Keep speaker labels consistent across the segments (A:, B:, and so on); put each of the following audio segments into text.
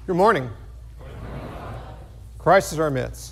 A: Good morning. Christ is our midst.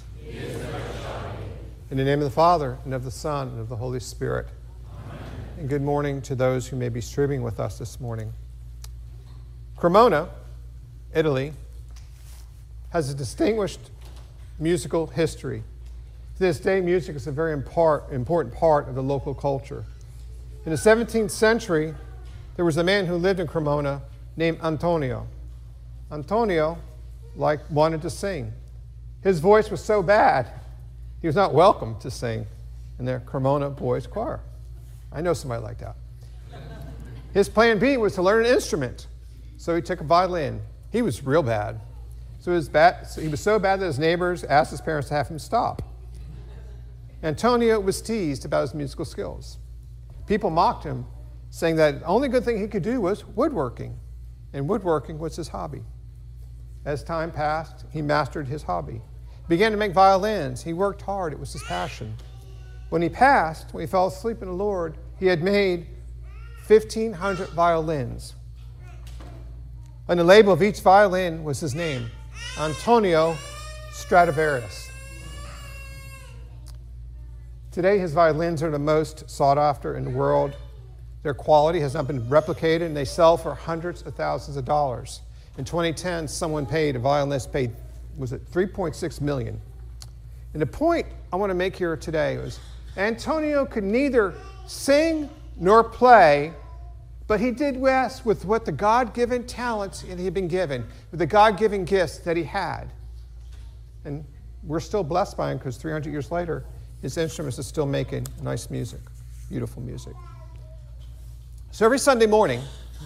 A: In the name of the Father, and of the Son, and of the Holy Spirit. Amen. And good morning to those who may be streaming with us this morning. Cremona, Italy, has a distinguished musical history. To this day, music is a very important part of the local culture. In the 17th century, there was a man who lived in Cremona named Antonio. Antonio wanted to sing. His voice was so bad, he was not welcome to sing in the Cremona Boys Choir. I know somebody like that. His plan B was to learn an instrument, so he took a violin. He was real bad. He was so bad that his neighbors asked his parents to have him stop. Antonio was teased about his musical skills. People mocked him, saying that the only good thing he could do was woodworking, and woodworking was his hobby. As time passed, he mastered his hobby. He began to make violins. He worked hard. It was his passion. When he fell asleep in the Lord, he had made 1,500 violins. On the label of each violin was his name, Antonio Stradivarius. Today, his violins are the most sought after in the world. Their quality has not been replicated, and they sell for hundreds of thousands of dollars. In 2010, a violinist paid, $3.6 million. And the point I want to make here today was Antonio could neither sing nor play, but he did best with what the God-given talents that he had been given, with the God-given gifts that he had. And we're still blessed by him because 300 years later, his instruments are still making nice music, beautiful music. So every Sunday morning,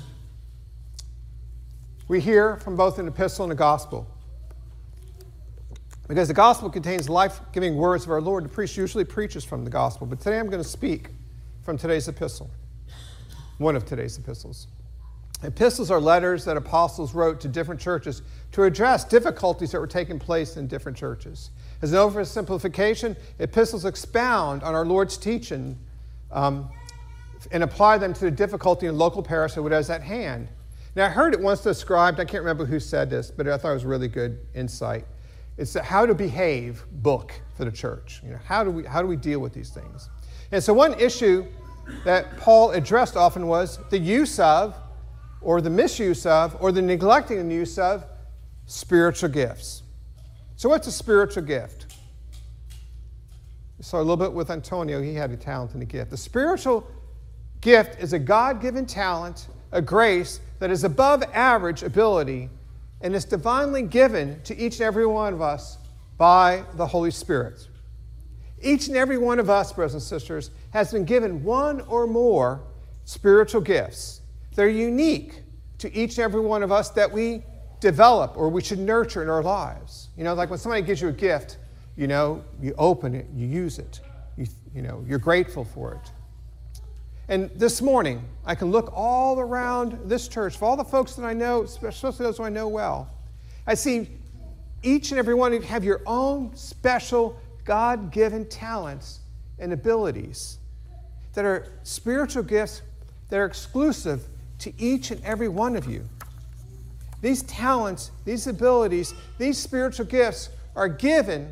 A: we hear from both an epistle and a gospel. Because the gospel contains life-giving words of our Lord, the priest usually preaches from the gospel. But today I'm going to speak from today's epistle, one of today's epistles. Epistles are letters that apostles wrote to different churches to address difficulties that were taking place in different churches. As an oversimplification, epistles expound on our Lord's teaching and apply them to the difficulty in local parish that was at hand. Now, I heard it once described, I can't remember who said this, but I thought it was really good insight. It's the How to Behave book for the church. How do we deal with these things? And so one issue that Paul addressed often was the use of, or the misuse of, or the neglecting and use of spiritual gifts. So what's a spiritual gift? We saw a little bit with Antonio, he had a talent and a gift. The spiritual gift is a God-given talent, a grace that is above average ability, and is divinely given to each and every one of us by the Holy Spirit. Each and every one of us, brothers and sisters, has been given one or more spiritual gifts. They're unique to each and every one of us that we develop or we should nurture in our lives. Like when somebody gives you a gift, you open it, you use it, you're grateful for it. And this morning, I can look all around this church, for all the folks that I know, especially those who I know well. I see each and every one of you have your own special God-given talents and abilities that are spiritual gifts that are exclusive to each and every one of you. These talents, these abilities, these spiritual gifts are given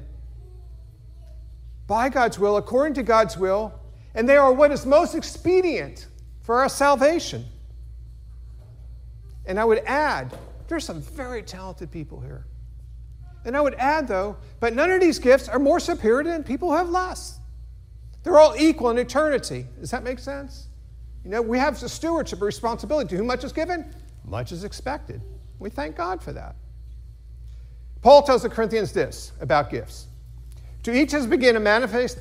A: by God's will, according to God's will, and they are what is most expedient for our salvation. And I would add, there's some very talented people here. And I would add, though, but none of these gifts are more superior than people who have less. They're all equal in eternity. Does that make sense? We have a stewardship, a responsibility. To whom much is given, much is expected. We thank God for that. Paul tells the Corinthians this about gifts. To each has begun to manifest...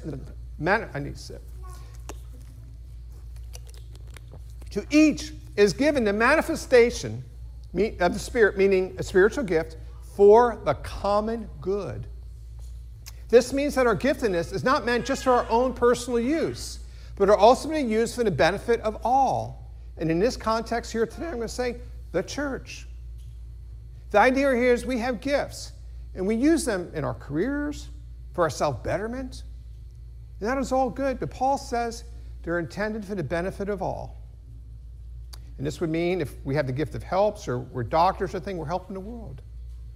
A: To each is given the manifestation of the Spirit, meaning a spiritual gift, for the common good. This means that our giftedness is not meant just for our own personal use, but are also being used for the benefit of all. And in this context here today, I'm going to say the church. The idea here is we have gifts, and we use them in our careers, for our self-betterment. And that is all good, but Paul says they're intended for the benefit of all. And this would mean if we have the gift of helps or we're doctors or thing, we're helping the world.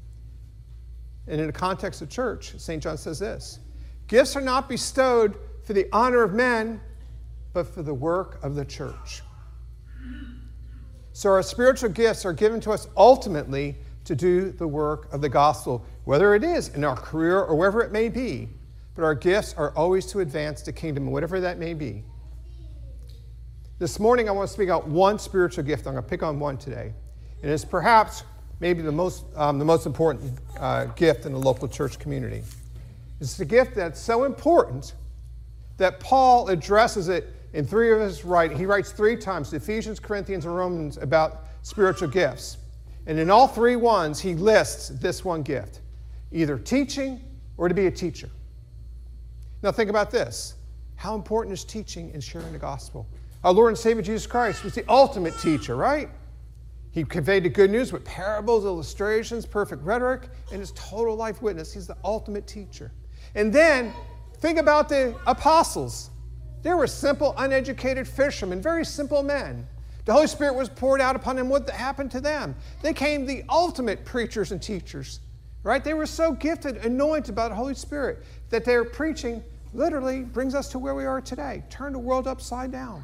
A: And in the context of church, St. John says this: gifts are not bestowed for the honor of men, but for the work of the church. So our spiritual gifts are given to us ultimately to do the work of the gospel, whether it is in our career or wherever it may be. But our gifts are always to advance the kingdom, whatever that may be. This morning, I want to speak out one spiritual gift. I'm going to pick on one today. And it's perhaps maybe the most important gift in the local church community. It's the gift that's so important that Paul addresses it in three of his writings. He writes 3 times, Ephesians, Corinthians, and Romans, about spiritual gifts. And in all 3 ones, he lists this one gift: either teaching or to be a teacher. Now think about this. How important is teaching and sharing the gospel? Our Lord and Savior Jesus Christ was the ultimate teacher, right? He conveyed the good news with parables, illustrations, perfect rhetoric, and his total life witness. He's the ultimate teacher. And then think about the apostles. They were simple, uneducated fishermen, very simple men. The Holy Spirit was poured out upon them. What happened to them? They became the ultimate preachers and teachers, right? They were so gifted, anointed by the Holy Spirit, that their preaching literally brings us to where we are today. Turn the world upside down.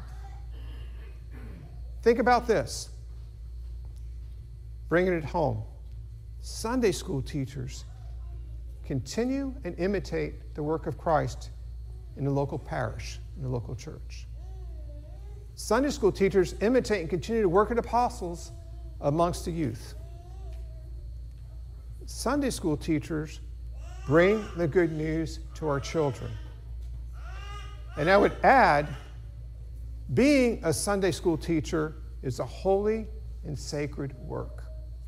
A: Think about this. Bring it home. Sunday school teachers continue and imitate the work of Christ in the local parish, in the local church. Sunday school teachers imitate and continue to work at apostles amongst the youth. Sunday school teachers bring the good news to our children. And I would add, being a Sunday school teacher is a holy and sacred work.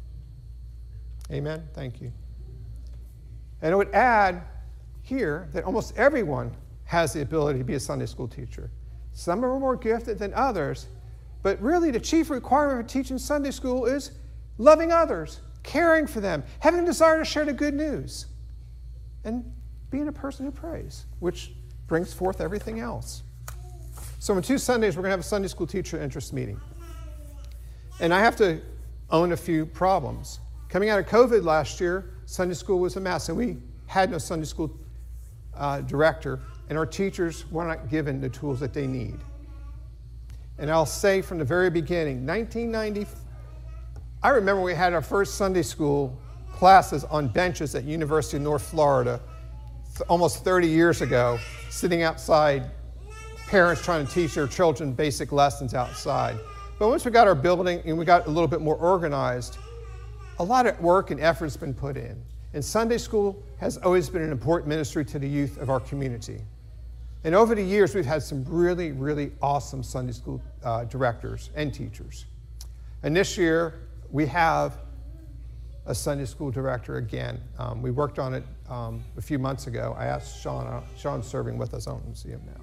A: Amen? Thank you. And I would add here that almost everyone has the ability to be a Sunday school teacher. Some are more gifted than others, but really the chief requirement for teaching Sunday school is loving others, caring for them, having a desire to share the good news, and being a person who prays, which brings forth everything else. So in 2 Sundays, we're going to have a Sunday school teacher interest meeting. And I have to own a few problems. Coming out of COVID last year, Sunday school was a mess, and we had no Sunday school director, and our teachers were not given the tools that they need. And I'll say from the very beginning, 1990, I remember we had our first Sunday school classes on benches at University of North Florida almost 30 years ago, sitting outside, parents trying to teach their children basic lessons outside. But once we got our building and we got a little bit more organized, a lot of work and effort has been put in. And Sunday school has always been an important ministry to the youth of our community. And over the years, we've had some really, really awesome Sunday school directors and teachers. And this year, we have a Sunday school director again. We worked on it a few months ago. I asked Sean. Sean's serving with us. I don't see him now.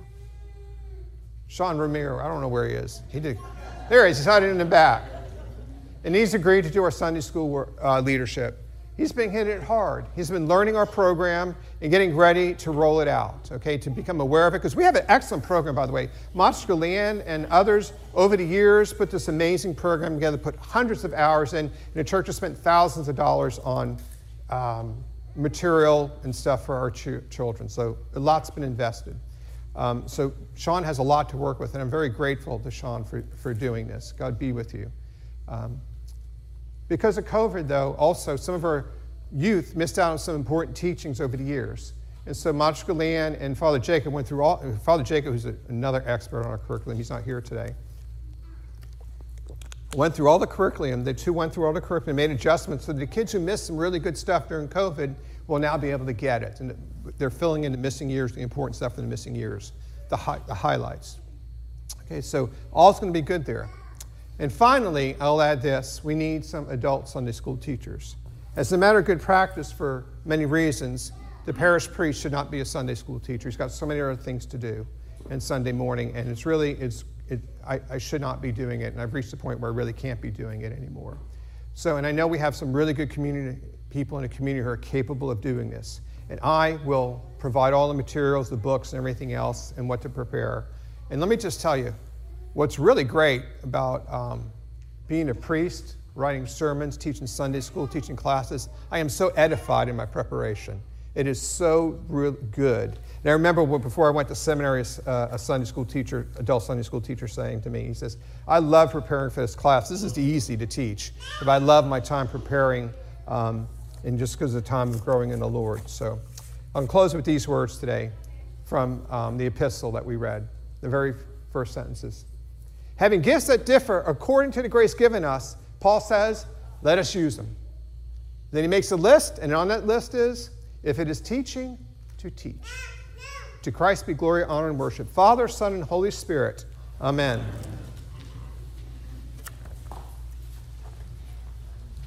A: Sean Romero, I don't know where he is. There he is. He's hiding in the back. And he's agreed to do our Sunday school leadership. He's been hitting it hard. He's been learning our program and getting ready to roll it out, okay, to become aware of it. Because we have an excellent program, by the way. Montesquieu Leanne and others over the years put this amazing program together, put hundreds of hours in, and the church has spent thousands of dollars on material and stuff for our children. So a lot's been invested. So Sean has a lot to work with, and I'm very grateful to Sean for doing this. God be with you. Because of COVID, though, also some of our youth missed out on some important teachings over the years. And so Montesquieu Leanne and Father Jacob went through Father Jacob, who's another expert on our curriculum, he's not here today, went through all the curriculum. The two went through all the curriculum, made adjustments so the kids who missed some really good stuff during COVID will now be able to get it. And they're filling in the missing years, the important stuff in the missing years, the highlights. Okay, so all's going to be good there. And finally, I'll add this. We need some adult Sunday school teachers. As a matter of good practice for many reasons, the parish priest should not be a Sunday school teacher. He's got so many other things to do on Sunday morning, and I should not be doing it, and I've reached the point where I really can't be doing it anymore. So, and I know we have some really good community people in the community who are capable of doing this. And I will provide all the materials, the books, and everything else, and what to prepare. And let me just tell you, what's really great about being a priest writing sermons, teaching Sunday school, teaching classes. I am so edified in my preparation. It is so real good. And I remember before I went to seminary, a Sunday school teacher, adult Sunday school teacher, saying to me, he says, I love preparing for this class. This is easy to teach, but I love my time preparing, and just because of the time of growing in the Lord. So I'll close with these words today from the epistle that we read, the very first sentences. Having gifts that differ according to the grace given us, Paul says, let us use them. Then he makes a list, and on that list is, if it is teaching, to teach. To Christ be glory, honor, and worship. Father, Son, and Holy Spirit. Amen.